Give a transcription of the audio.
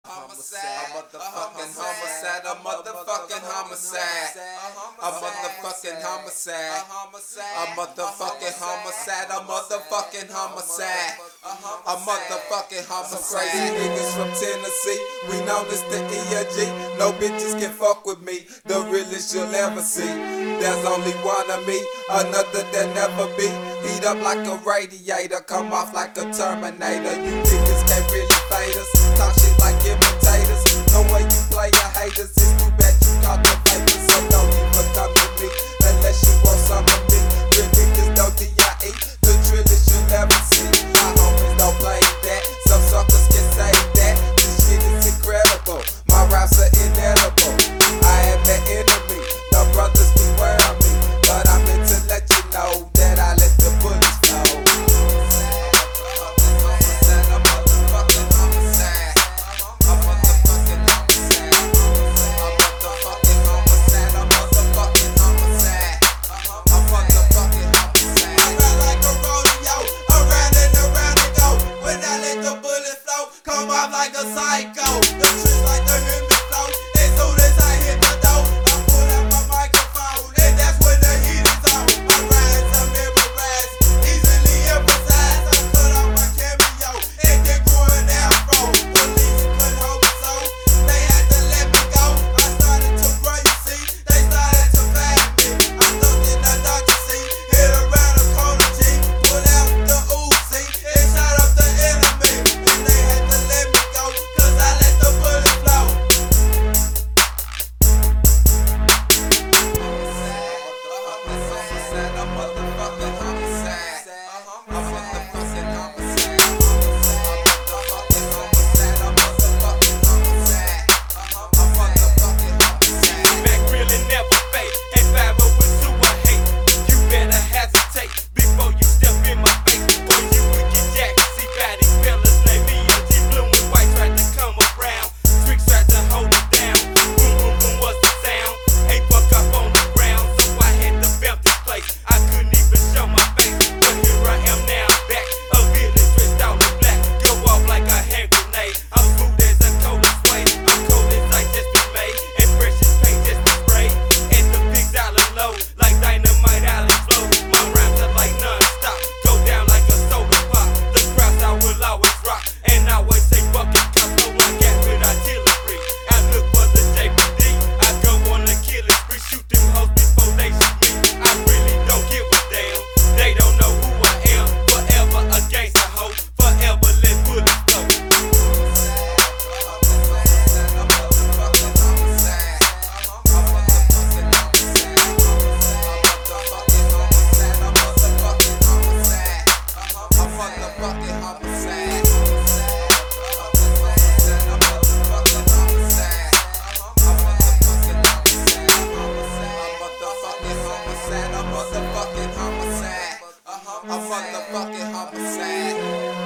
homicide, a motherfucking homicide, a motherfucking homicide, a motherfucking homicide, a motherfucking homicide, a motherfucking homicide, a motherfucking homicide. Crazy niggas from Tennessee, we known as the ELG. No bitches can fuck with me, the realest you'll ever see. There's only one of me, another that never be. Heat up like a radiator, come off like a Terminator. You niggas can't really fade us, talk shit like imitators. No way you play your haters, it's too bad you caught the vapors. So don't even come to me, unless you want some of me. Real niggas don't D.I.E., the drillest you'll never see. My homies don't play that, some suckers can say that. This shit is incredible, my raps are inedible. I am the enemy, the brothers beware of me. But I'm here to let you know that I let the bullets flow. Come out like a psycho, the tricks like the human flow. As soon as I hit the door, I pull out my microphone, and that's when the heat is on. My rhymes are memorized, easily improvised. I cut off my cameo, and then going afro. Police couldn't hold me so, they had to let me go. I started to run, you see, they started to find me. I looked in the Dr. C, hit around the corner G, pull out the Uzi, and shot up the enemy. And they had to let me go, cause I let the bullet flow. A motherfucking homicide, a motherfucking homicide, a motherfucking homicide, a motherfucking homicide, a motherfucking homicide. Mac really never fake, ain't five with two I hate. You better hesitate before you step in my face, or you would get jacked. See body fellas name me OG blue and white tried to come around. Tricks tried to hold it down. Boom boom boom was the sound. Ain't fuck up on the ground, so I had to bump this place. I couldn't even show my face, but here I am now back. A villain dressed all in black, go off like a hand grenade. I'm smooth as a cola suede, I'm cold as I just been made, and fresh as paint just been sprayed. And the pigs island low, like dynamite island flow. My rhymes are like non-stop, go down like a soda pop. The crowds I will always rock, and I always say fucking cop, so I got with artillery. I look for the JPD, I go on a killing spree, shoot them hoes before they shoot me. I really don't give a damn, they don't know who I am. Forever against a hoe, forever let bullets flow. A motherfucking homicide.